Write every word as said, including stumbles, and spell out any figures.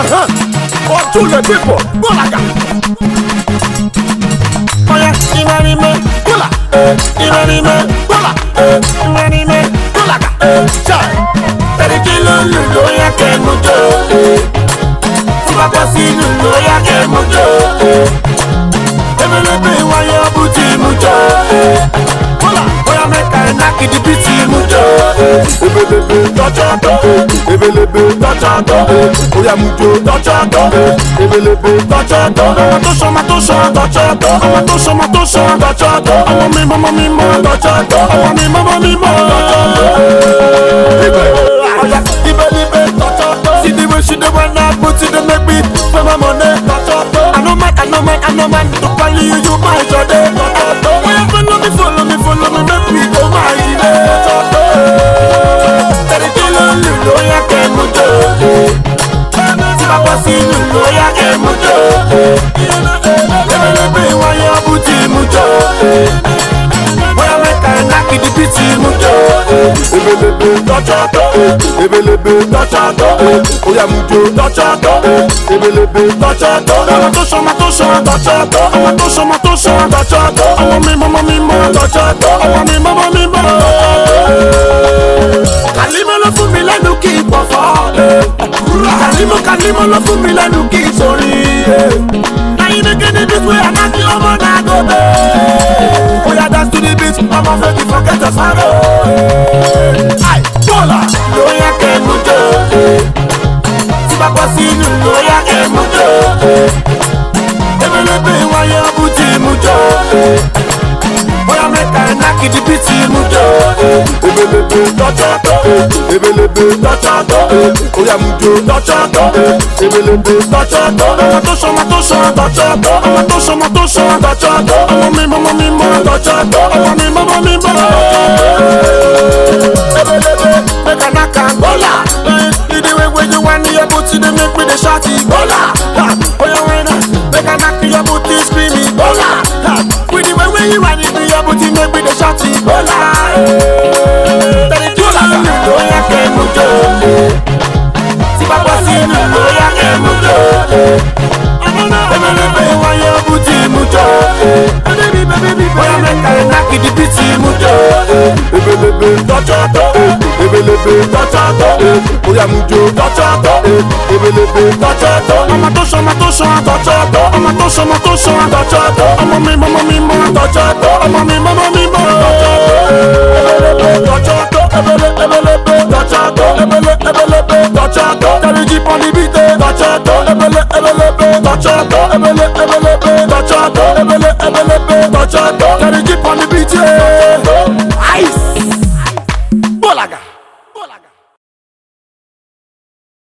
Uh-huh. For two the people, Bolaga. Oya, Imanime, Bola. Imanime, Bola. Imanime, Bolaga. Chai. Thirty kilo lulu ya kemujo. Fuba kosi lulu ya kemujo. Ebelebe waya buti mujo. Bola, oya meka naki di biti mujo. Ebelebe tochoto, ebelebe tochoto, oya mujo tochoto, ebelebe tochoto. Matosho matosho tochoto, matosho matosho tochoto. Ọmọ mi mama mi mo tochoto, ọmọ mi mama mi mo tochoto. Oya ebelebe tochoto. See the way she dey wanna put it, dey make me spend my money tochoto. I no man, I no man, I no man to call you, you my jode tochoto. Oya follow me, follow me, follow me, make me go my ide tochoto. Lulu ya kemujo, tiba kosi lulu ya kemujo. Ebelebe waya buti mujo, oya meka naki di biti mujo. Ebelebe tochoto, ebelebe tochoto, oya mujo tochoto, ebelebe tochoto. Matosho matosho tochoto, matosho matosho tochoto. Ọmọ mi mama mi mo tochoto, ọmọ mi mama mi mo tochoto. Kalimo lo fún mi lẹ́nu kí n pọ̀ fọ́. Kalimo Kalimo lo fún mi lẹ́nu kí n sórí. Láyé ní kéde bí pé àdájú ọmọ náà go bẹ́ẹ̀. Oya dance to the beat, ọmọ fẹ́ ti forget your sorrow. Ai Bola lóya kemujo. Tí bá bọ́ sínú lóya kemujo. Ebelebe wáyé buti mujo. Oya meka naki di biti mujo. Ebelebe tochoto, ebelebe tochoto, oya mujo tochoto, ebelebe tochoto. Matosho matosho tochoto, matosho matosho tochoto. Ọmọ mi mama mi mo tochoto, ọmọ mi mama mi mo tochoto. Ebelebe meka naka Bola. The way when you want your booty, they make me the shawty Bola. Oya wena, meka naki your booty screaming Bola. With the way when you want your booty, make me the shawty Bola. Loya kemujo, tiba kosi loya kemujo. Ebelebe waya buti mujo. Oya meka naki di biti mujo. Ebelebe tochoto, ebelebe tochoto, oya mujo tochoto, ebelebe tochoto. Matosho matosho tochoto, matosho matosho tochoto. Ọmọ mi mama mi mo tochoto, ọmọ mi mama mi mo tochoto. Ebelebe tochoto, ebelebe ebelebe tochoto, ebele ebelebe tochoto. Carry jeep on the beat, tochoto, ebele ebelebe tochoto, ebele ebelebe tochoto, ebele ebelebe tochoto. Carry jeep on the beat, ice. Bolaga.